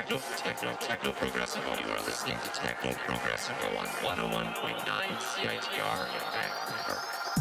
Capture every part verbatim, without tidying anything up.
techno, techno, techno progressive. You are listening to Techno Progressive on one oh one point nine C I T R in Vancouver.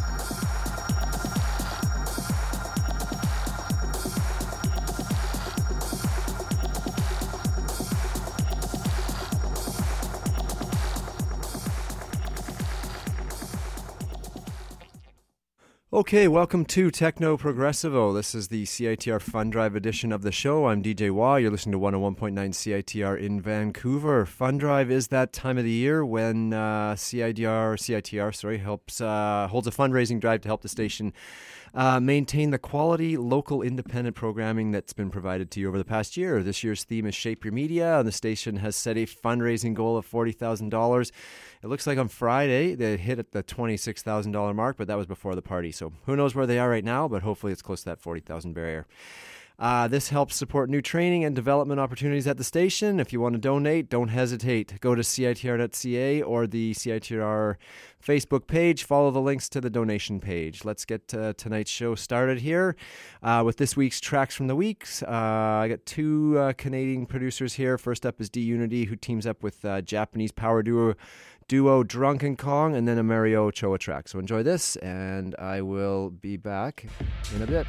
Okay, welcome to Techno Progressivo. This is the C I T R Fun Drive edition of the show. I'm D J Wah. You're listening to one oh one point nine C I T R in Vancouver. Fun Drive is that time of the year when uh, C I D R, C I T R, sorry, helps uh, holds a fundraising drive to help the station uh, maintain the quality local independent programming that's been provided to you over the past year. This year's theme is Shape Your Media, and the station has set a fundraising goal of forty thousand dollars. It looks like on Friday they hit at the twenty-six thousand dollars mark, but that was before the party. So who knows where they are right now, but hopefully it's close to that forty thousand barrier. Uh, this helps support new training and development opportunities at the station. If you want to donate, don't hesitate. Go to C I T R dot C A or the C I T R Facebook page. Follow the links to the donation page. Let's get uh, tonight's show started here uh, with this week's Tracks from the Weeks. Uh, I got two uh, Canadian producers here. First up is D-Unity, who teams up with uh, Japanese power duo duo Drunken Kong, and then a Mario Ochoa track. So enjoy this, and I will be back in a bit.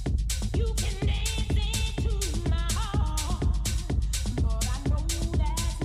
You can dance into my heart, but I know that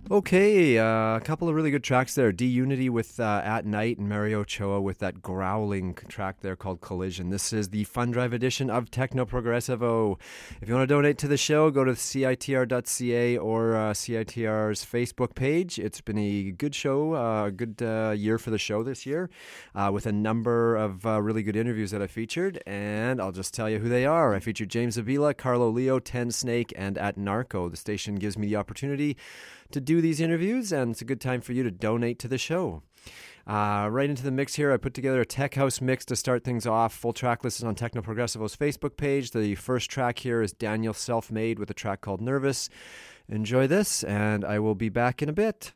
Okay, uh, a couple of really good tracks there. D Unity with uh, At Night and Mario Ochoa with that growling track there called Collision. This is the Fun Drive edition of Techno Progressivo. If you want to donate to the show, go to C I T R dot C A or uh, C I T R's Facebook page. It's been a good show, a uh, good uh, year for the show this year, uh, with a number of uh, really good interviews that I featured. And I'll just tell you who they are. I featured James Avila, Carlo Leo, Ten Snake, and At Narco. The station gives me the opportunity to do these interviews, and it's a good time for you to donate to the show. Uh, right into the mix here, I put together a tech house mix to start things off. Full track list is on Techno Progressivo's Facebook page. The first track here is Daniel Self-Made with a track called Nervous. Enjoy this, and I will be back in a bit.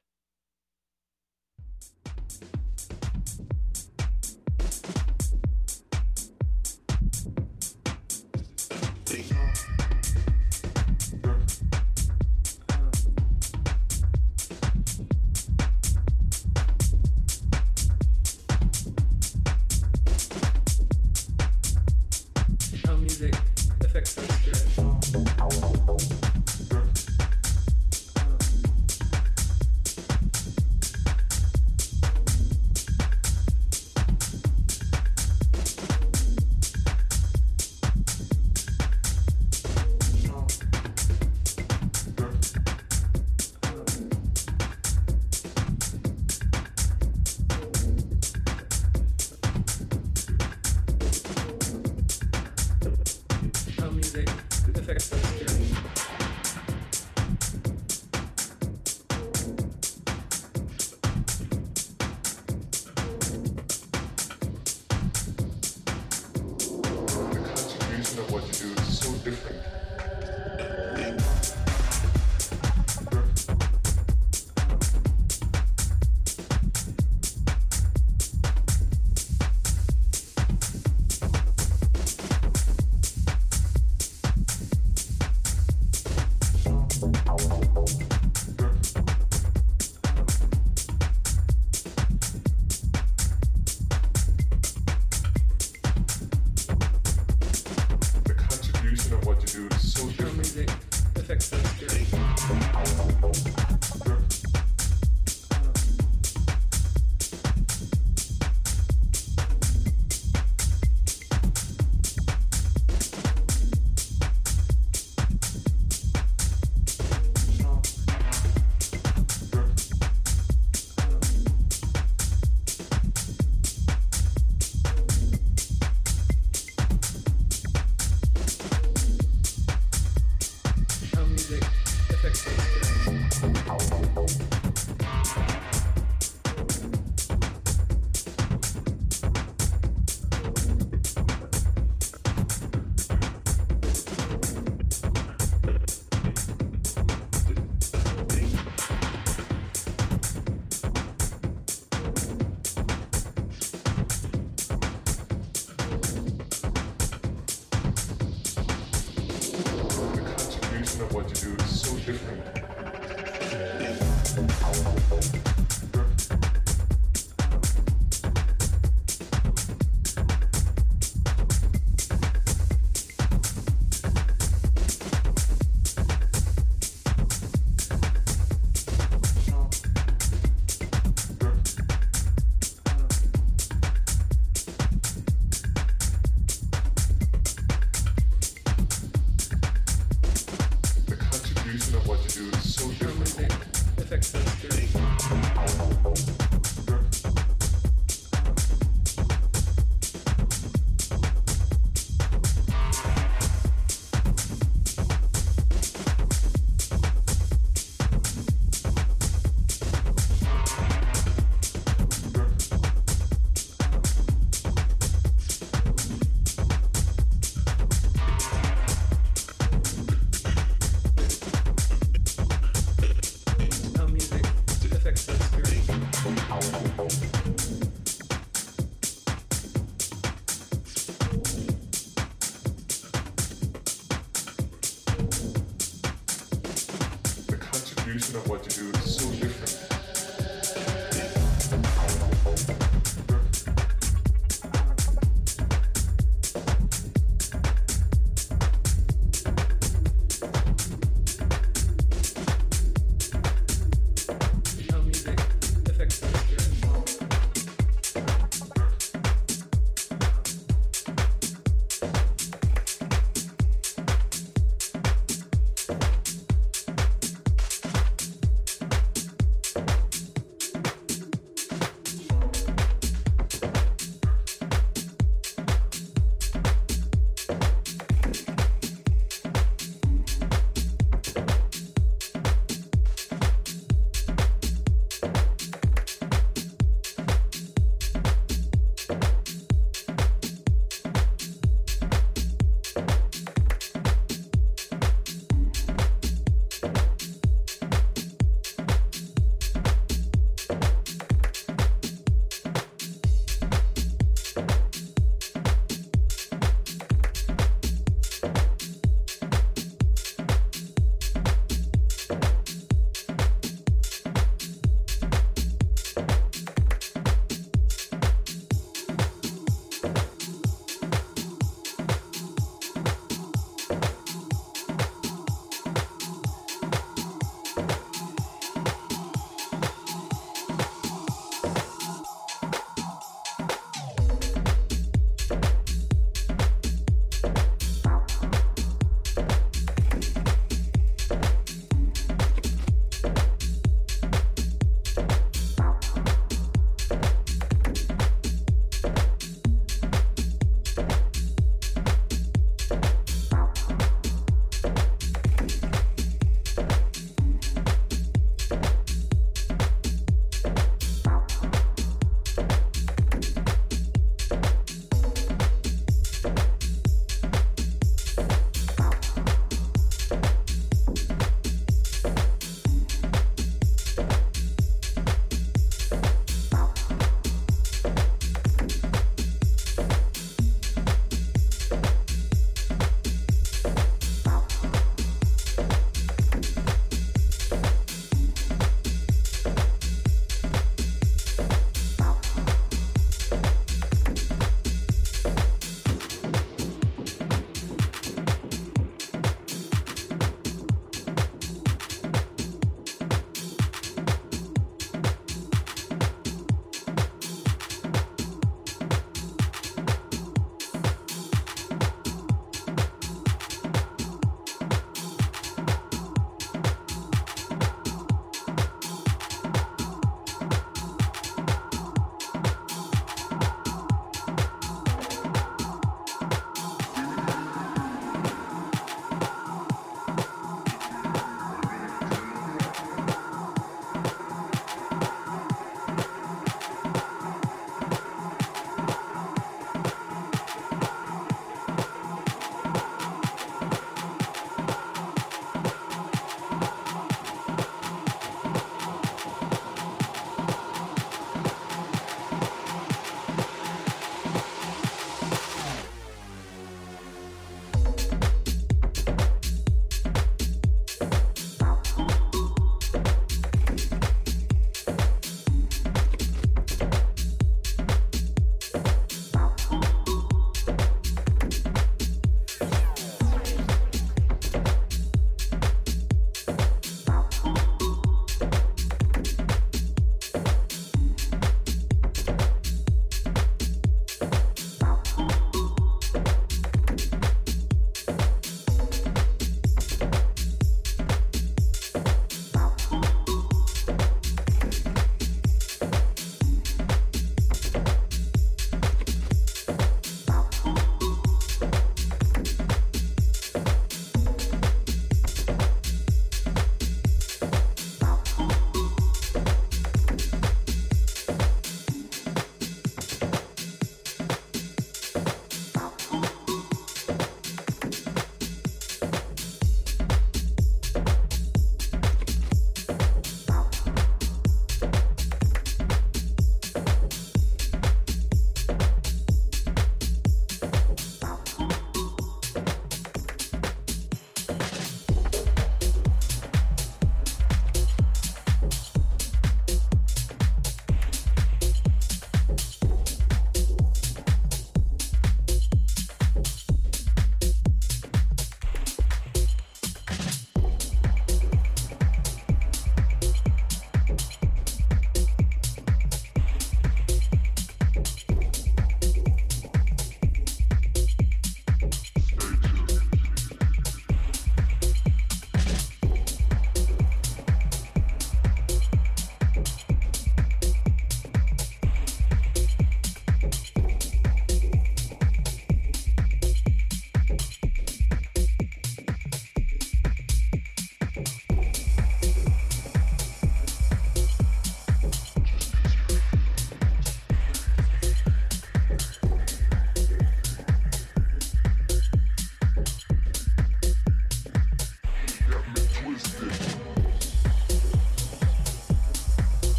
Of what to do is so different.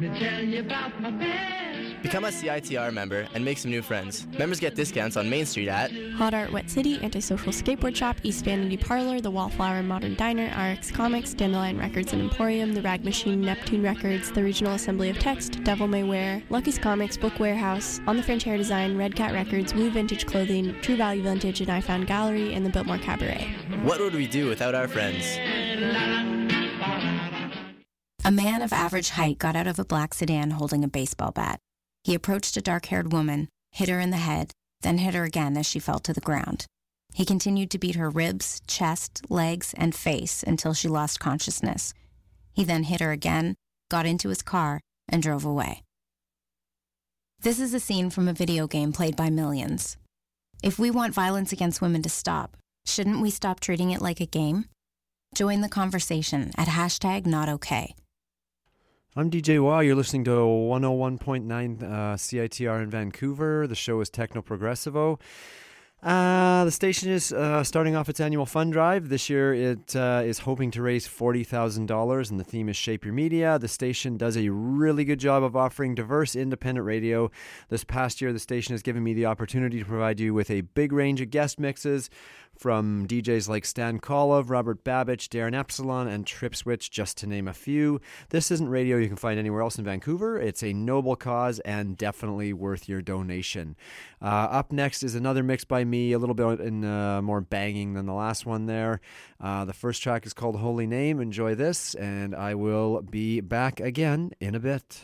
tell you about my best. Become a C I T R member and make some new friends. Members get discounts on Main Street at Hot Art Wet City, Antisocial Skateboard Shop, East Vanity Parlor, The Wallflower Modern Diner, R X Comics, Dandelion Records and Emporium, The Rag Machine, Neptune Records, The Regional Assembly of Text, Devil May Wear, Lucky's Comics, Book Warehouse, On the Fringe Hair Design, Red Cat Records, Woo Vintage Clothing, True Value Vintage, and I Found Gallery, and the Biltmore Cabaret. What would we do without our friends? A man of average height got out of a black sedan holding a baseball bat. He approached a dark-haired woman, hit her in the head, then hit her again as she fell to the ground. He continued to beat her ribs, chest, legs, and face until she lost consciousness. He then hit her again, got into his car, and drove away. This is a scene from a video game played by millions. If we want violence against women to stop, shouldn't we stop treating it like a game? Join the conversation at hashtag not okay. I'm D J Wah. You're listening to one oh one point nine uh, C I T R in Vancouver. The show is Techno Progressivo. Uh, the station is uh, starting off its annual fund drive. This year it uh, is hoping to raise forty thousand dollars, and the theme is Shape Your Media. The station does a really good job of offering diverse, independent radio. This past year, the station has given me the opportunity to provide you with a big range of guest mixes from D Js like Stan Kolov, Robert Babich, Darren Epsilon, and Trip Switch, just to name a few. This isn't radio you can find anywhere else in Vancouver. It's a noble cause and definitely worth your donation. Uh, up next is another mix by me, a little bit in, uh, more banging than the last one there. Uh, the first track is called Holy Name. Enjoy this, and I will be back again in a bit.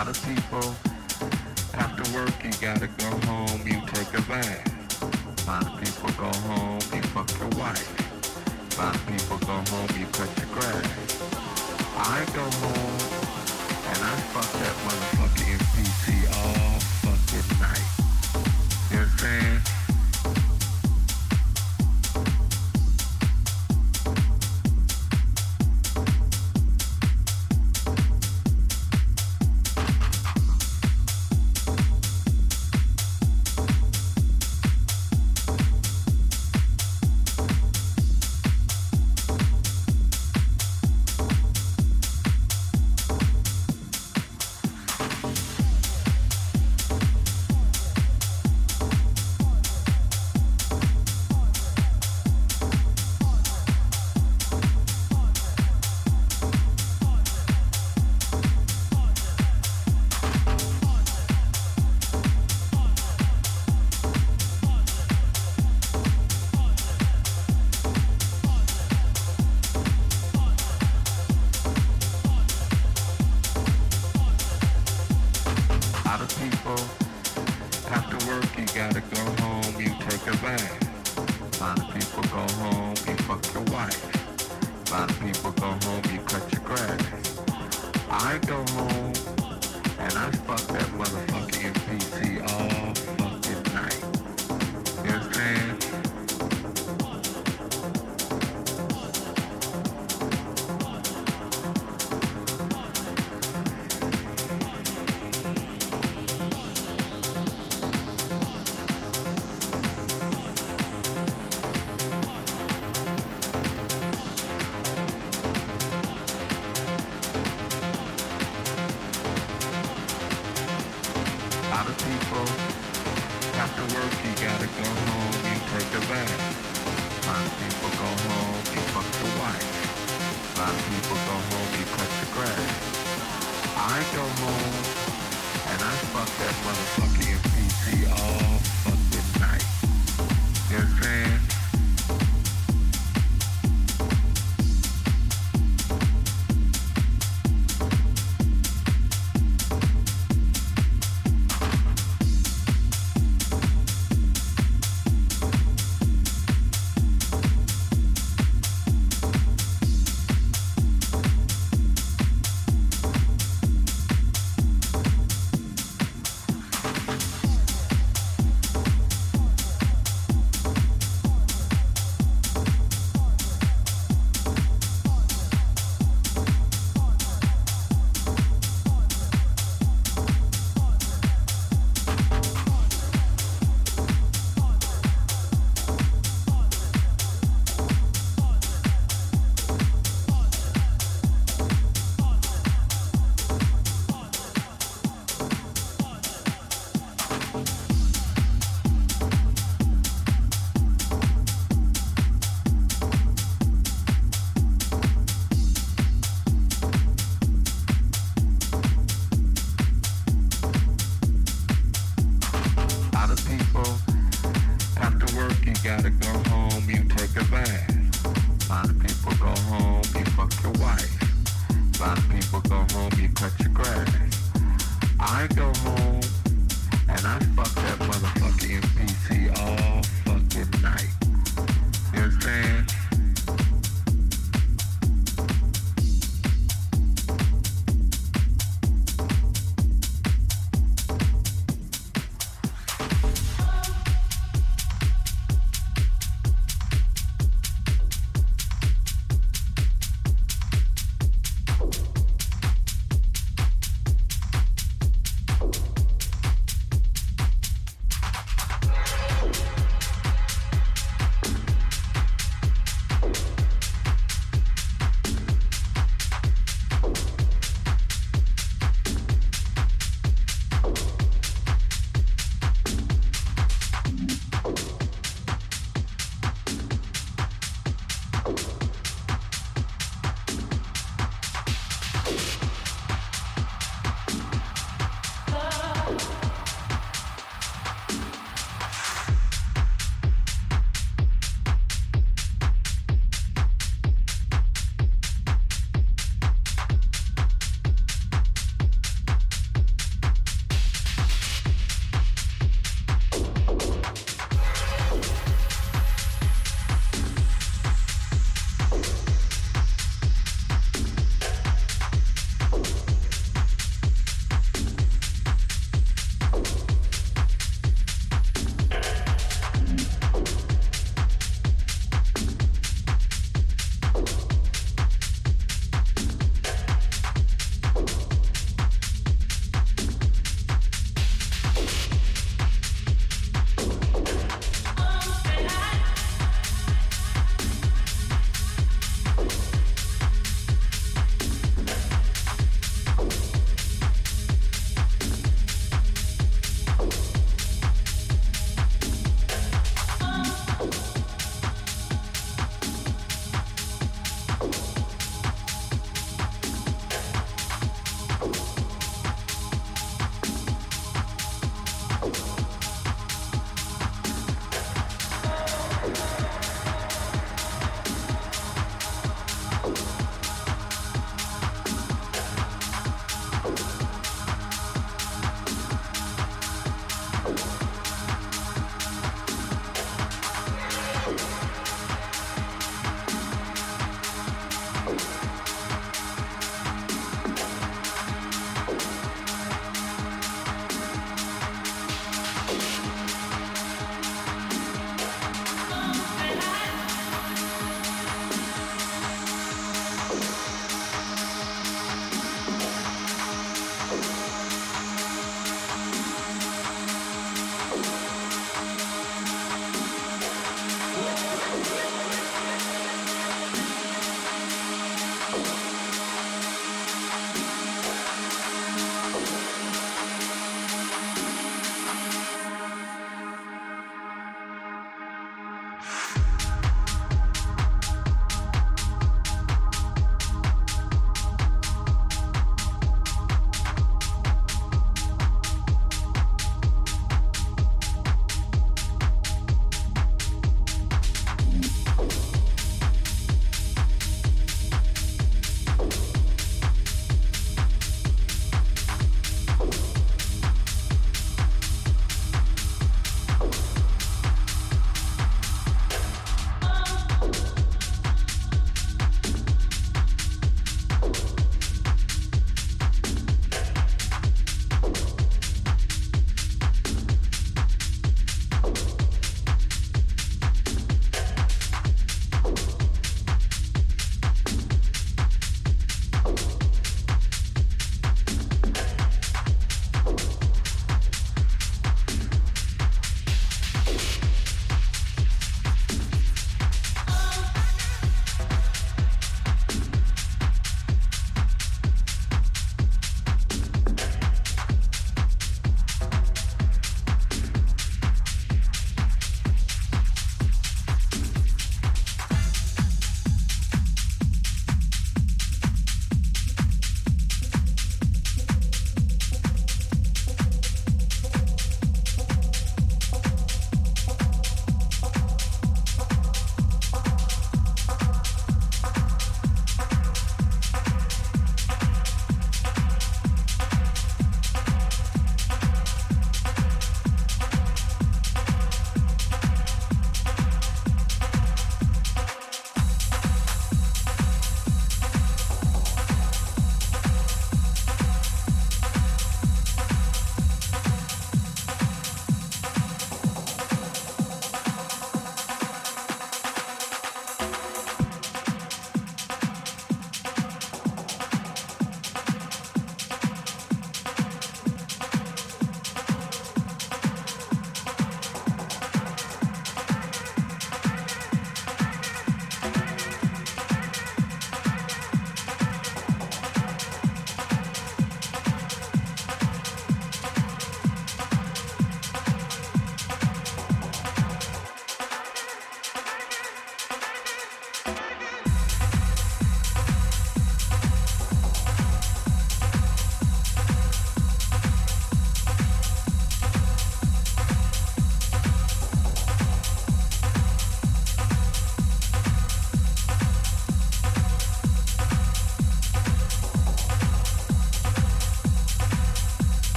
lot of people, after work you gotta go home, you take a bath. A lot of people go home, you fuck your wife. A lot of people go home, you cut your grass. I go home, and I fuck that motherfucking N P C all fucking night. You understand?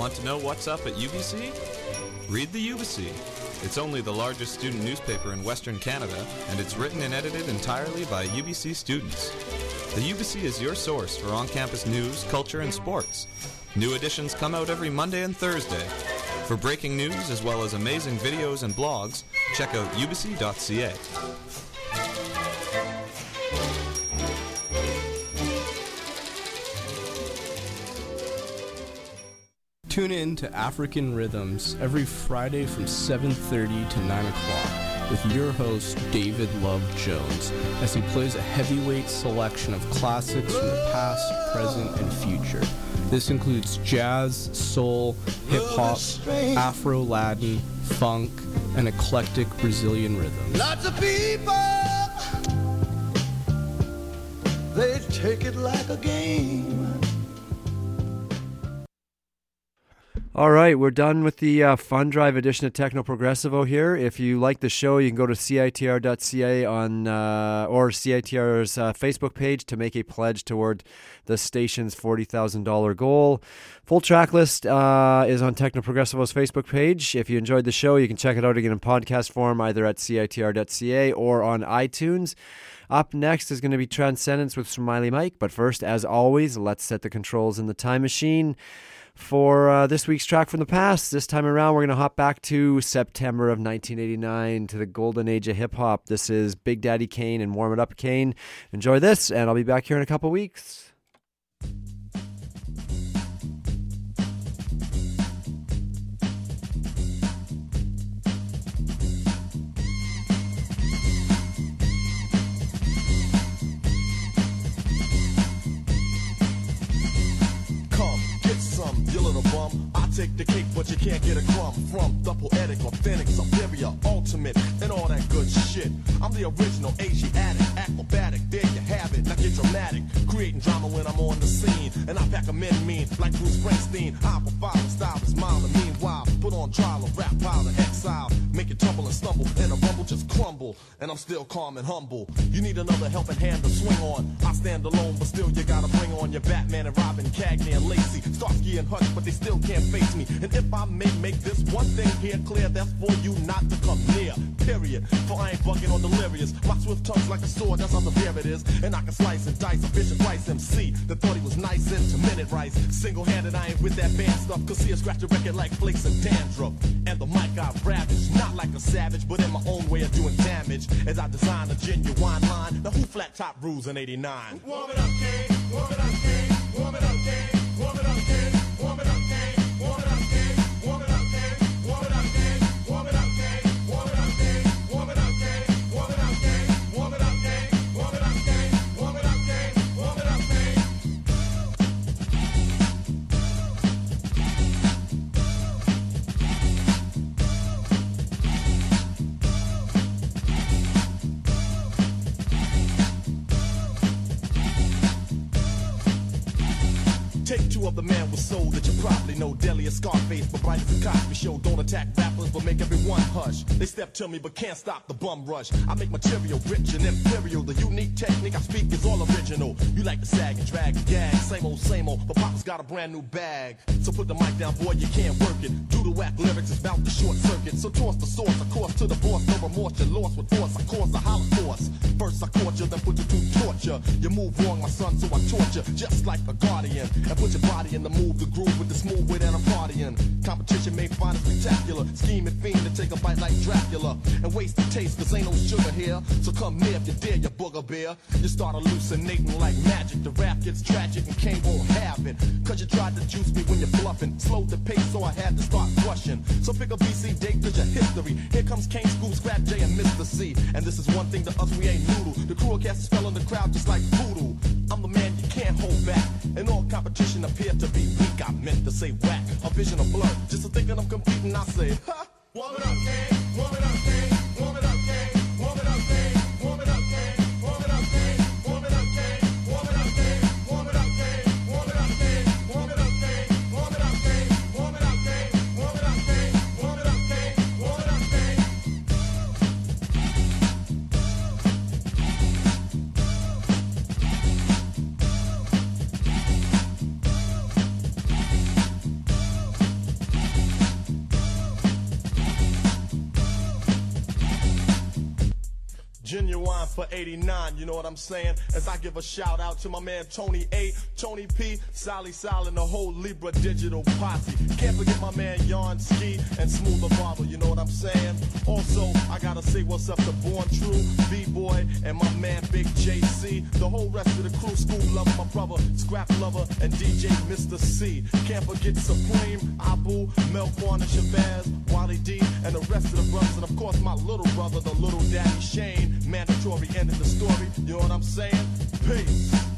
Want to know what's up at U B C? Read the U B C. It's only the largest student newspaper in Western Canada, and it's written and edited entirely by U B C students. The U B C is your source for on-campus news, culture, and sports. New editions come out every Monday and Thursday. For breaking news as well as amazing videos and blogs, check out u b c dot c a. Tune in to African Rhythms every Friday from seven thirty to nine o'clock with your host, David Love Jones, as he plays a heavyweight selection of classics from the past, present, and future. This includes jazz, soul, hip-hop, Afro-Latin, funk, and eclectic Brazilian rhythms. Lots of people, they take it like a game. All right, we're done with the uh, Fun Drive edition of Techno Progressivo here. If you like the show, you can go to c i t r dot c a on uh, or C I T R's uh, Facebook page to make a pledge toward the station's forty thousand dollars goal. Full track list uh, is on Techno Progressivo's Facebook page. If you enjoyed the show, you can check it out again in podcast form, either at c i t r dot c a or on iTunes. Up next is going to be Transcendence with Smiley Mike. But first, as always, let's set the controls in the time machine for uh, this week's track from the past. This time around, we're going to hop back to September of nineteen eighty-nine, to the golden age of hip-hop. This is Big Daddy Kane and Warm It Up Kane. Enjoy this, and I'll be back here in a couple weeks. Take the cake, but you can't get a crumb from the poetic, authentic, superior, ultimate, and all that good shit. I'm the original Asiatic, acrobatic, there you have it. Now get dramatic, creating drama when I'm on the scene, and I pack 'em in mean like Bruce Springsteen. I provide a style is mild, and meanwhile put on trial, a rap pile of exile, make it tumble and stumble, and a rumble just crumble, and I'm still calm and humble. You need another helping hand to swing on. I stand alone, but still you gotta bring on your Batman and Robin, Cagney and Lacey, Starsky and Hutch, but they still can't face me. And if I may make this one thing here clear, that's for you not to come near, period. For I ain't bugging or delirious. My swift tongue's like a sword, that's how severe it is. And I can slice and dice a Bishop Rice M C that thought he was nice into minute rice. Single-handed, I ain't with that band stuff, cause he'll scratch the record like flakes and dandruff. And the mic I ravage, not like a savage, but in my own way of doing damage, as I design a genuine line. Now who flat top rules in eighty-nine? Warm it up, King, warm it up, King, warm it up, King, warm it up, King, warm it up, King. Take two of the man with soul that you probably know. Deli or Scarface, but right as the Cosby Show. Don't attack rappers, but make everyone hush. They step to me, but can't stop the bum rush. I make material rich and imperial. The unique technique I speak is all original. You like to sag and drag and gag. Same old, same old, but Papa's got a brand new bag. So put the mic down, boy, you can't work it. Do the whack lyrics, it's about the short circuit. So toss the source, of course, to the boss. No remorse, you're lost with force. I cause a holocaust. First I caught you, then put you through torture. You move wrong, my son, so I torture. Just like a guardian. And put your body in the move, the groove with the smooth wit and I'm partying. Competition made fine and spectacular. Scheming fiend to take a bite like Dracula. And waste the taste, cause ain't no sugar here. So come near if you dare, you booger bear. You start hallucinating like magic. The rap gets tragic and Kane won't have it. Cause you tried to juice me when you're bluffing. Slowed the pace, so I had to start rushing. So pick a B C date, cause your history. Here comes Kane, School, Scrap J, and Mister C. And this is one thing to us, we ain't noodle. The crew cast a spell on the crowd just like voodoo. I'm the man you can't hold back. And all competition appeared to be weak. I meant to say whack, a vision of blood. Just to thinking I'm competing, I say, ha! Warm it up, Kane, warm it up, Kane, warm it up, Kane, warm it up, Kane, warm it up, Kane, warm it up, Kane, warm it up, Kane, warm it up, Kane, warm it up, Kane, warm it up, Kane, warm it up, Kane, warm it up, Kane, warm it up, Kane, warm it up, Kane, warm it up, Kane, warm it up, Kane. for eighty-nine, you know what I'm saying? As I give a shout out to my man Tony A, Tony P, Sally Sal, and the whole Libra Digital posse. Can't forget my man Yarn Ski and Smoother Barber, you know what I'm saying? Also, I gotta say what's up to Born True, B-Boy, and my man Big J C. The whole rest of the crew, School Lover, my brother, Scrap Lover, and D J Mister C. Can't forget Supreme, Abu, Melkorn, and Shabazz, Wally D, and the rest of the brothers, and of course my little brother, the little daddy Shane. Mandatory end of the story, you know what I'm saying? Peace.